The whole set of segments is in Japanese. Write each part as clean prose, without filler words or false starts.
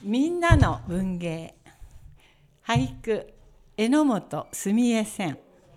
みんなの文芸俳句榎本澄江線。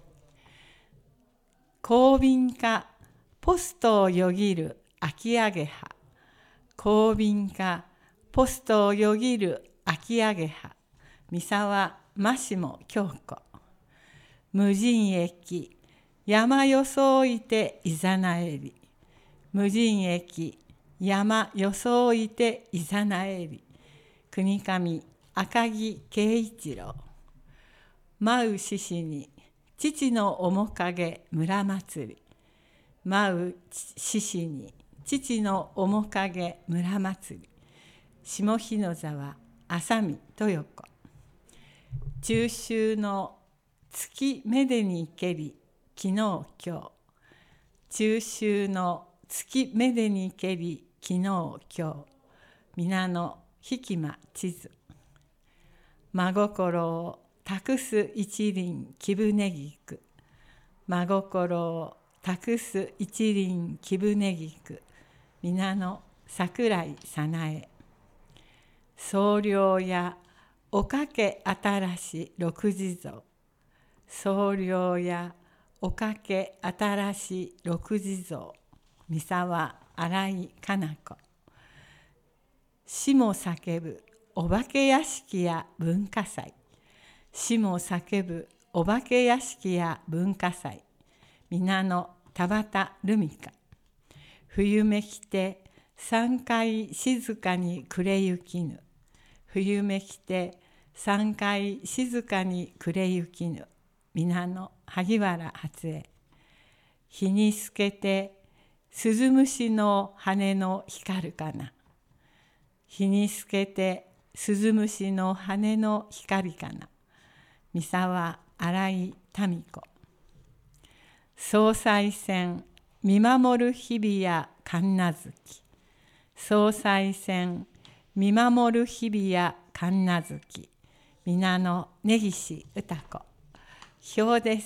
公民家ポストをよぎる秋上げ葉。公民家ポストをよぎる秋上げ葉。三沢真下京子。無人駅山装いていざなえり。無人駅山装いていざなえり。国上赤木圭一郎。舞う獅子に父の面影村祭り。舞う獅子に父の面影村祭り。下日の沢浅見豊子。中秋の月めでにけり昨日今日。中秋の月めでにけり昨日今日。皆の引間地図。真心を託す一輪貴船菊。真心を託す一輪貴船菊。皆の桜井早苗。総領やおかけ新し六地蔵。総領やおかけ新し六地蔵。三沢新井加奈子。死も叫ぶお化け屋敷や文化祭。死も叫ぶお化け屋敷や文化祭。皆の田畑留美香。冬めきて三回静かに暮れゆきぬ。冬めきて三回静かに暮れゆきぬ。皆の萩原初枝。日に透けて鈴虫の羽の光るかな。日に透けて鈴虫の羽の光かな。三沢新井民子。総裁選見守る日々や神無月。総裁選見守る日々や神無月。皆の根岸歌子。表です。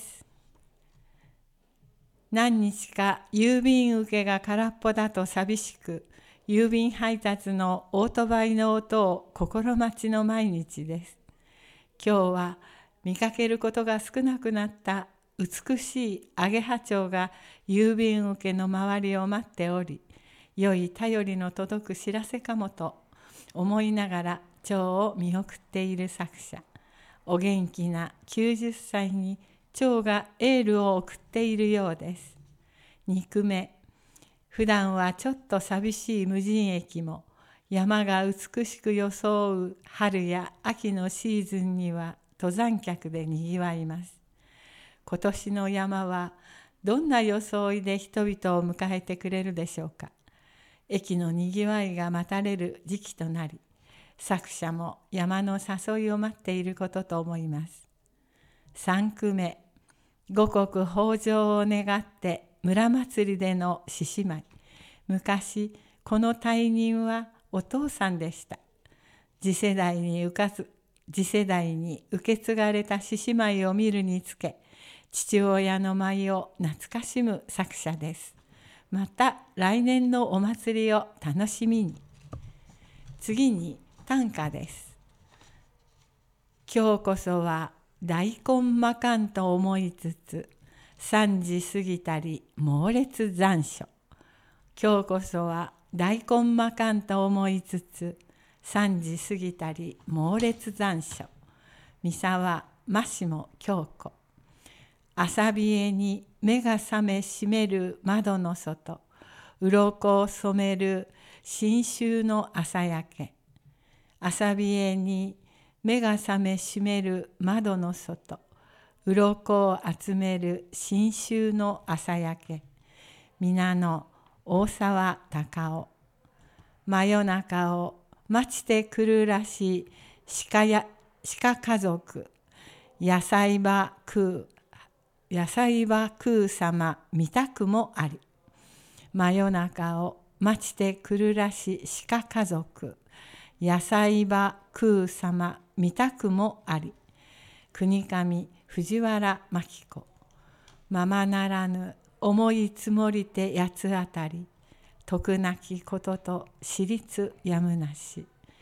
何日か郵便受けが空っぽだと寂しく、郵便配達のオートバイの音を心待ちの毎日です。今日は見かけることが少なくなった美しいアゲハチョウが郵便受けの周りを待っており、良い便りの届く知らせかもと思いながら蝶を見送っている作者。お元気な90歳に蝶がエールを送っているようです。2句目。普段はちょっと寂しい無人駅も、山が美しく装う春や秋のシーズンには登山客でにぎわいます。今年の山はどんな装いで人々を迎えてくれるでしょうか。駅のにぎわいが待たれる時期となり、作者も山の誘いを待っていることと思います。3句目。五穀豊穣を願って村祭りでの獅子舞。昔この大人はお父さんでした。次世代に受け継がれた獅子舞を見るにつけ、父親の舞を懐かしむ作者です。また来年のお祭りを楽しみに。次に短歌です。今日こそは大根まかんと思いつつ、3時過ぎたり猛烈残暑。今日こそは大根まかんと思いつつ、3時過ぎたり猛烈残暑。三沢真下京子。朝冷えに目が覚め閉める窓の外、鱗を染める新秋の朝焼け。朝冷えに目が覚め閉める窓の外、鱗を集める新秋の朝焼け。皆の大沢たかお。真夜中を待ちてくるらしい鹿家族。野菜ば食う様見たくもあり。真夜中を待ちてくるらし鹿家族。野菜ば食う様見たくもあり。国上藤原真紀子。ままならぬ思い積もりて八つ当たり。徳なきことと私立やむなし。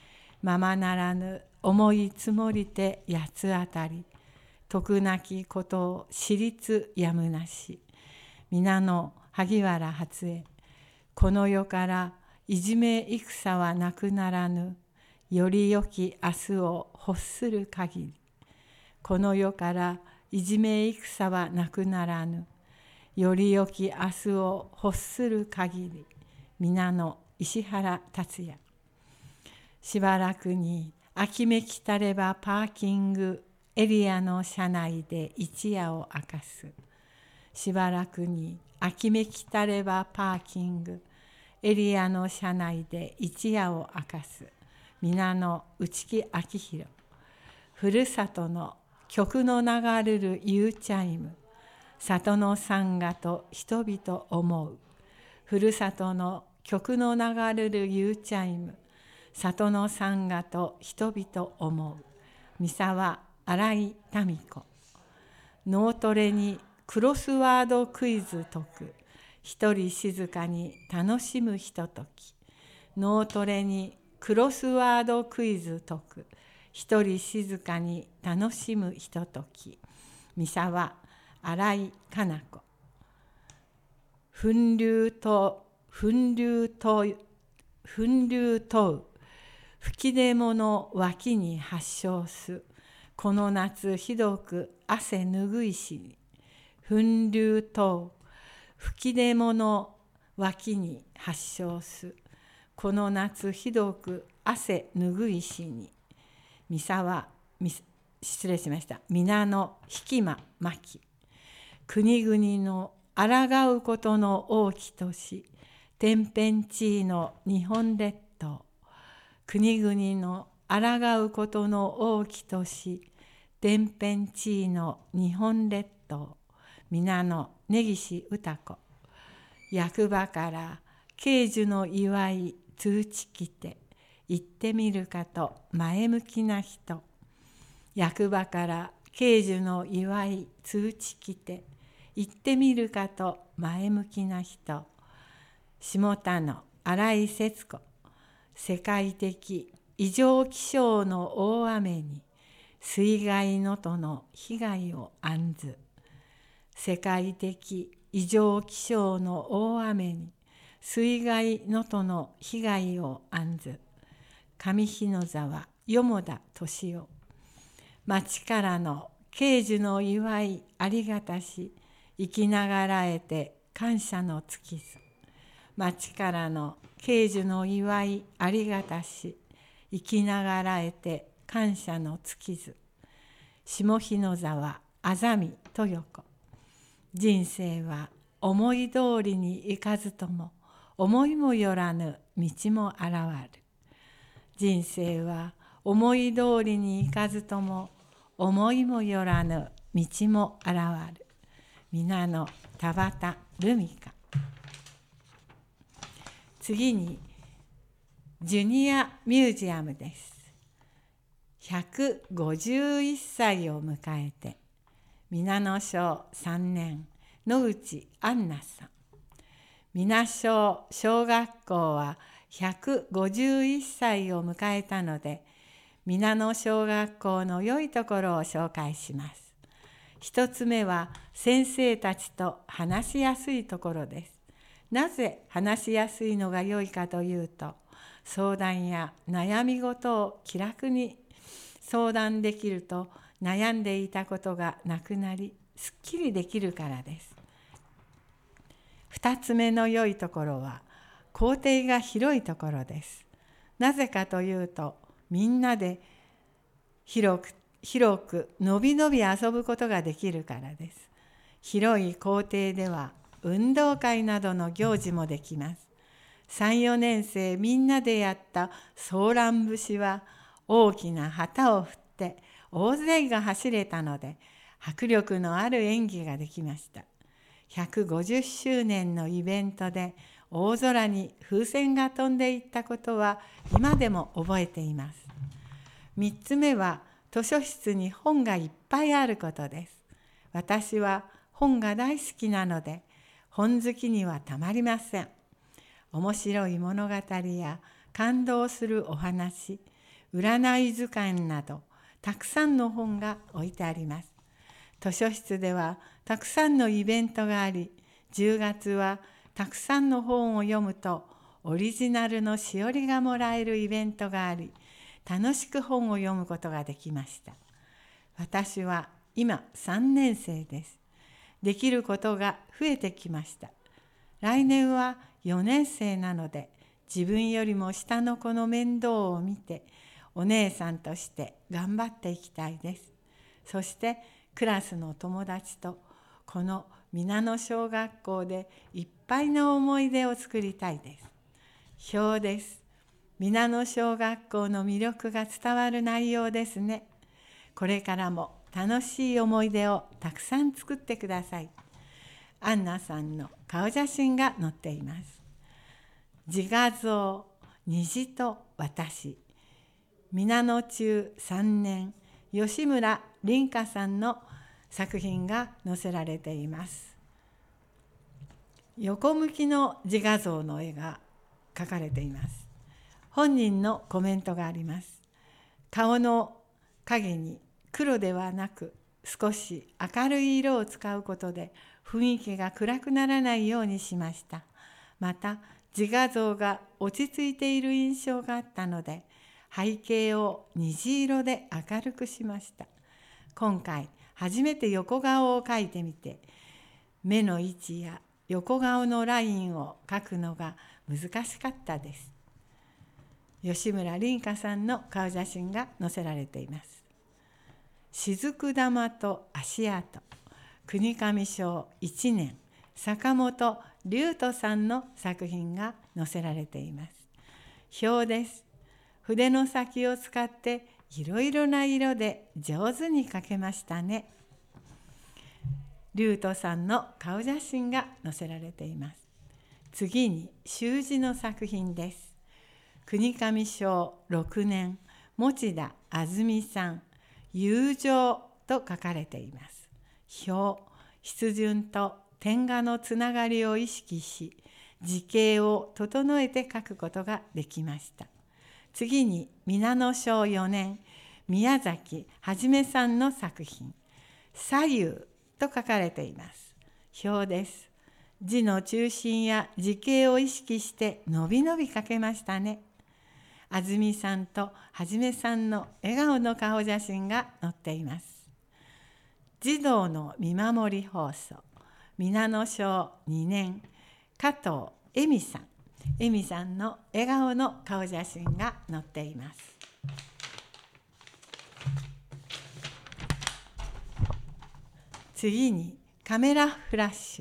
ままならぬ思い積もりて八つ当たり、徳なきことを私立やむなし。皆の萩原初江、この世からいじめ戦はなくならぬ、より良き明日を欲する限り。この世からいじめ戦はなくならぬ、より良き明日を欲する限り。皆の石原達也。しばらくに秋めきたればパーキングエリアの車内で一夜を明かす。しばらくに秋めきたればパーキングエリアの車内で一夜を明かす。皆の内木昭弘。ふるさとの曲の流れるユーチャイム、里の山河と人々思う。ふるさとの曲の流れるユーチャイム、里の山河と人々思う。三沢新井民子。脳トレにクロスワードクイズ解く。一人静かに楽しむひととき。脳トレにクロスワードクイズ解く。一人静かに楽しむひととき。三沢新井かな子。噴流と噴流とう。吹き出物脇に発症す。この夏ひどく汗ぬぐいしに。噴流とう。吹き出物脇に発症す。この夏ひどく汗ぬぐいしに。皆の引間巻。国々の抗うことの多き年、天変地異の日本列島。国々の抗うことの多き年、天変地異の日本列島。皆の根岸歌子。役場から慶寿の祝い通知来て、行ってみるかと前向きな人。役場から慶寿の祝い通知来て、行ってみるかと前向きな人。下田の新井節子。世界的異常気象の大雨に水害のとの被害を案ず。世界的異常気象の大雨に水害のとの被害を案ず。上日野沢四田敏夫。町からの慶寿の祝いありがたし、生きながらえて感謝の尽きず。町からの慶寿の祝いありがたし、生きながらえて感謝の尽きず。下日野沢あざみ豊子。人生は思い通りにいかずとも、思いもよらぬ道も現る。人生は思い通りにいかずとも、思いもよらぬ道も現る。皆の田畑ルミカ。次にジュニアミュージアムです。151歳を迎えて、皆野小3年野口杏奈さん。皆小小学校は151歳を迎えたので、皆野小学校の良いところを紹介します。一つ目は先生たちと話しやすいところです。なぜ話しやすいのが良いかというと、相談や悩み事を気楽に相談できると、悩んでいたことがなくなり、すっきりできるからです。二つ目の良いところは校庭が広いところです。なぜかというと、みんなで広くのびのび遊ぶことができるからです。広い校庭では運動会などの行事もできます。3、4年生みんなでやったソーラン節は大きな旗を振って大勢が走れたので、迫力のある演技ができました。150周年のイベントで大空に風船が飛んでいったことは今でも覚えています。3つ目は図書室に本がいっぱいあることです。私は本が大好きなので、本好きにはたまりません。面白い物語や感動するお話、 占い図鑑などたくさんの本が置いてあります。図書室ではたくさんのイベントがあり、10月はたくさんの本を読むとオリジナルのしおりがもらえるイベントがあり、楽しく本を読むことができました。私は今3年生です。できることが増えてきました。来年は4年生なので、自分よりも下の子の面倒を見て、お姉さんとして頑張っていきたいです。そしてクラスの友達とこの皆野小学校でいっぱいの思い出を作りたいです。表です。皆野小学校の魅力が伝わる内容ですね。これからも楽しい思い出をたくさん作ってください。アンナさんの顔写真が載っています。自画像、虹と私。皆野中3年、吉村凛香さんの作品が載せられています。横向きの自画像の絵が描かれています。本人のコメントがあります。顔の影に黒ではなく少し明るい色を使うことで雰囲気が暗くならないようにしました。また自画像が落ち着いている印象があったので背景を虹色で明るくしました。今回初めて横顔を描いてみて、目の位置や横顔のラインを描くのが難しかったです。吉村凛香さんの顔写真が載せられています。雫玉と足跡、国上小1年、坂本龍斗さんの作品が載せられています。表です。筆の先を使っていろいろな色で上手に描けましたね。龍斗さんの顔写真が載せられています。次に習字の作品です。国上小6年、持田あずみさん、友情と書かれています。表、筆順と点画のつながりを意識し、字形を整えて書くことができました。次に皆野小4年、宮崎はじめさんの作品、左右と書かれています。表です。字の中心や字形を意識してのびのび書けましたね。あずみさんとはじめさんの笑顔の顔写真が載っています。児童の見守り放送、皆野小2年、加藤恵美さん。恵美さんの笑顔の顔写真が載っています。次にカメラフラッシ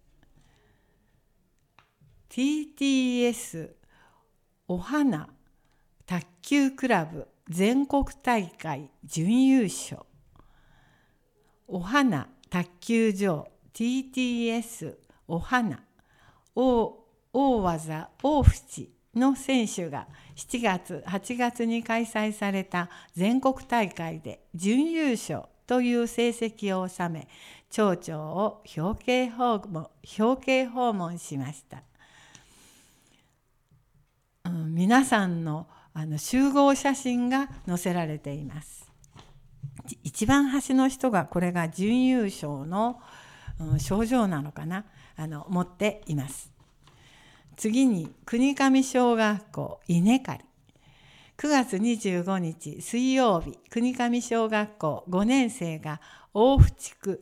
ュ。TTS お花卓球クラブ全国大会準優勝。お花卓球場 TTS お花大技大淵の選手が7月8月に開催された全国大会で準優勝という成績を収め、町長を表敬訪問しました。皆さんの集合写真が載せられています。一番端の人がこれが準優勝の賞状なのかな、持っています。次に国上小学校稲刈り。9月25日水曜日、国上小学校5年生が大淵区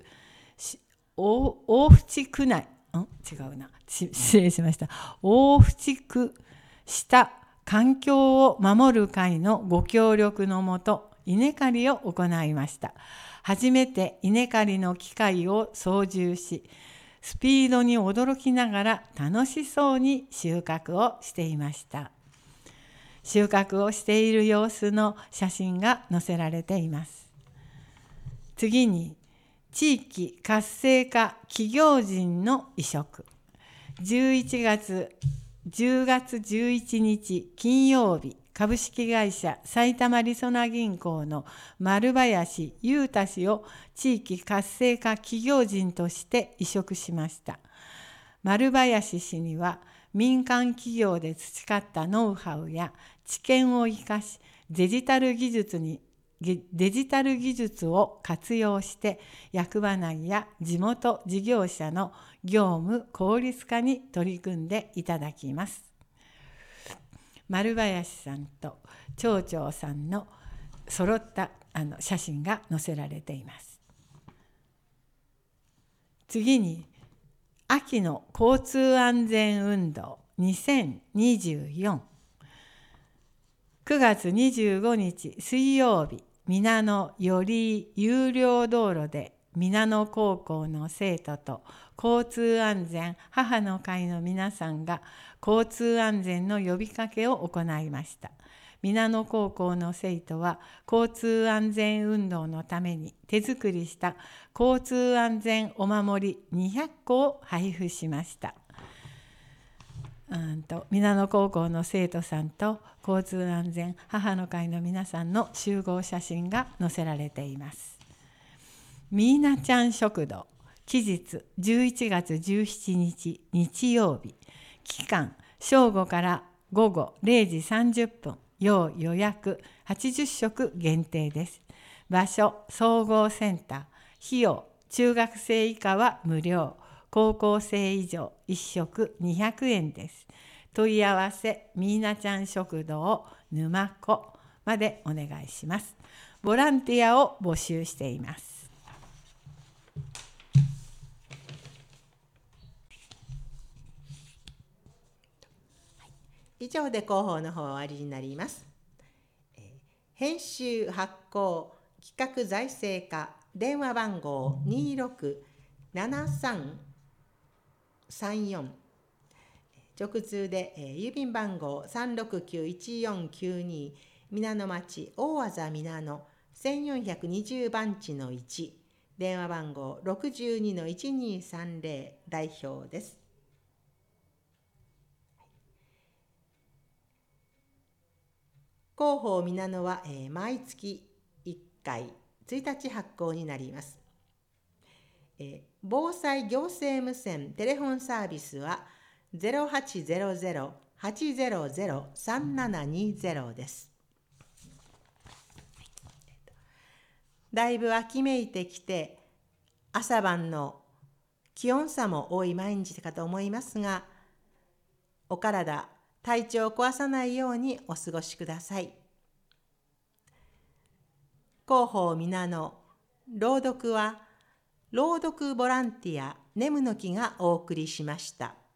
内、違うな、失礼しました。大淵区下環境を守る会のご協力のもと稲刈りを行いました。初めて稲刈りの機械を操縦し、スピードに驚きながら楽しそうに収穫をしていました。収穫をしている様子の写真が載せられています。次に地域活性化企業人の移植。10月11日金曜日、株式会社埼玉りそな銀行の丸林裕太氏を地域活性化企業人として移植しました。丸林氏には民間企業で培ったノウハウや知見を生かし、 デジタル技術を活用して役場内や地元事業者の業務効率化に取り組んでいただきます。丸林さんと町長さんの揃った写真が載せられています。次に、秋の交通安全運動2024。9月25日水曜日、皆野寄居有料道路で皆野高校の生徒と交通安全母の会の皆さんが交通安全の呼びかけを行いました。皆野高校の生徒は交通安全運動のために手作りした交通安全お守り200個を配布しました。皆野高校の生徒さんと交通安全母の会の皆さんの集合写真が載せられています。みーなちゃん食堂、期日11月17日日曜日、期間正午から午後0時30分、要予約80食限定です。場所総合センター、費用中学生以下は無料、高校生以上1食200円です。問い合わせみーなちゃん食堂沼子までお願いします。ボランティアを募集しています。 以上で広報の方は終わりになります。編集発行企画財政課電話番号267334、直通で郵便番号3691492、皆野町大字皆野1420番地の1、電話番号62-1230、代表です。広報皆野は毎月1回1日発行になります。防災行政無線テレフォンサービスは 0800-800-3720 です。だいぶ秋めいてきて、朝晩の気温差も多い毎日かと思いますが、お体体調を壊さないようにお過ごしください。広報皆野、朗読は朗読ボランティアネムの木がお送りしました。